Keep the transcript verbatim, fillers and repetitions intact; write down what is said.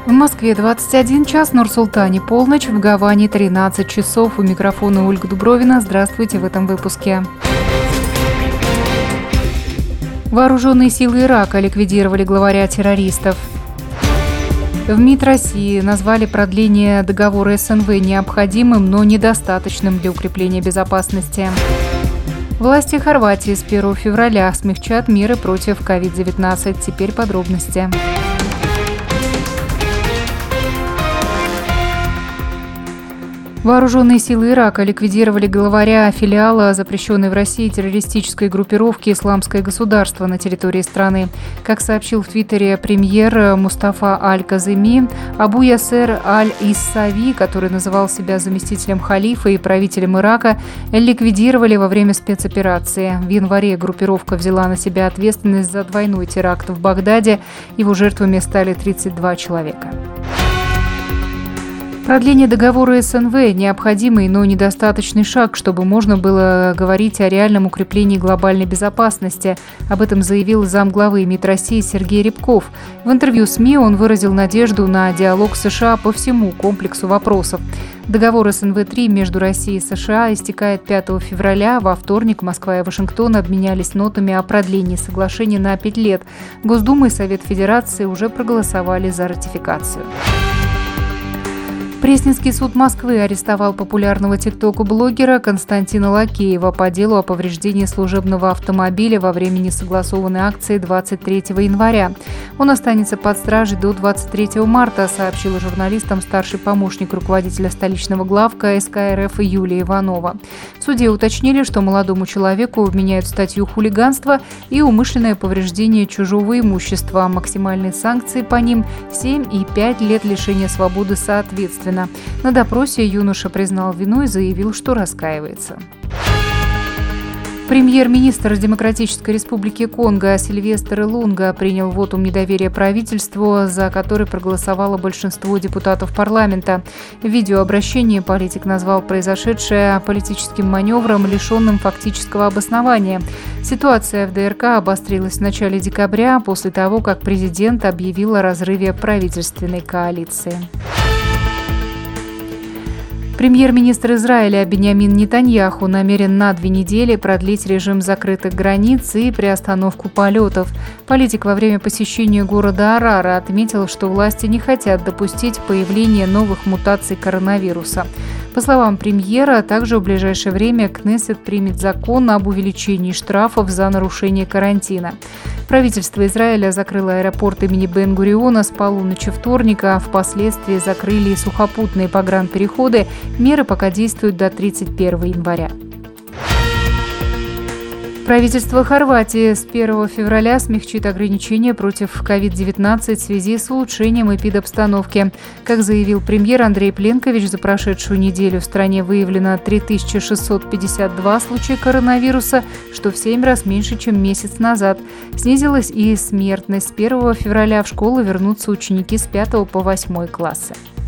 В Москве двадцать один час, в Нур-Султане полночь, в Гаване тринадцать часов. У микрофона Ольга Дубровина. Здравствуйте в этом выпуске. Вооруженные силы Ирака ликвидировали главаря террористов. В МИД России назвали продление договора СНВ необходимым, но недостаточным для укрепления безопасности. Власти Хорватии с первого февраля смягчат меры против ковид девятнадцать. Теперь подробности. Вооруженные силы Ирака ликвидировали главаря филиала запрещенной в России террористической группировки «Исламское государство» на территории страны. Как сообщил в Твиттере премьер Мустафа Аль-Каземи, Абу Ясер Аль-Иссави, который называл себя заместителем халифа и правителем Ирака, ликвидировали во время спецоперации. В январе группировка взяла на себя ответственность за двойной теракт в Багдаде. Его жертвами стали тридцать два человека. Продление договора СНВ – необходимый, но недостаточный шаг, чтобы можно было говорить о реальном укреплении глобальной безопасности. Об этом заявил замглавы МИД России Сергей Рябков. В интервью СМИ он выразил надежду на диалог с США по всему комплексу вопросов. Договор СНВ три между Россией и США истекает пятого февраля. Во вторник Москва и Вашингтон обменялись нотами о продлении соглашения на пять лет. Госдума и Совет Федерации уже проголосовали за ратификацию. Пресненский суд Москвы арестовал популярного тикток-блогера Константина Лакеева по делу о повреждении служебного автомобиля во время несогласованной акции двадцать третьего января. Он останется под стражей до двадцать третьего марта, сообщила журналистам старший помощник руководителя столичного главка СК РФ Юлия Иванова. В суде уточнили, что молодому человеку вменяют статью хулиганства и умышленное повреждение чужого имущества. Максимальные санкции по ним – семь и пять лет лишения свободы соответственно. На допросе юноша признал вину и заявил, что раскаивается. Премьер-министр Демократической Республики Конго Сильвестр Илунга принял вотум недоверия правительству, за который проголосовало большинство депутатов парламента. В видеообращении политик назвал произошедшее политическим маневром, лишенным фактического обоснования. Ситуация в ДРК обострилась в начале декабря, после того, как президент объявил о разрыве правительственной коалиции. Премьер-министр Израиля Биньямин Нетаньяху намерен на две недели продлить режим закрытых границ и приостановку полетов. Политик во время посещения города Арара отметил, что власти не хотят допустить появления новых мутаций коронавируса. По словам премьера, также в ближайшее время Кнессет примет закон об увеличении штрафов за нарушение карантина. Правительство Израиля закрыло аэропорт имени Бен-Гуриона с полуночи вторника, а впоследствии закрыли и сухопутные погранпереходы. Меры пока действуют до тридцать первого января. Правительство Хорватии с первого февраля смягчит ограничения против ковид девятнадцать в связи с улучшением эпидобстановки. Как заявил премьер Андрей Пленкович, за прошедшую неделю в стране выявлено три тысячи шестьсот пятьдесят два случая коронавируса, что в семь раз меньше, чем месяц назад. Снизилась и смертность. С первого февраля в школы вернутся ученики с пятого по восьмой классы.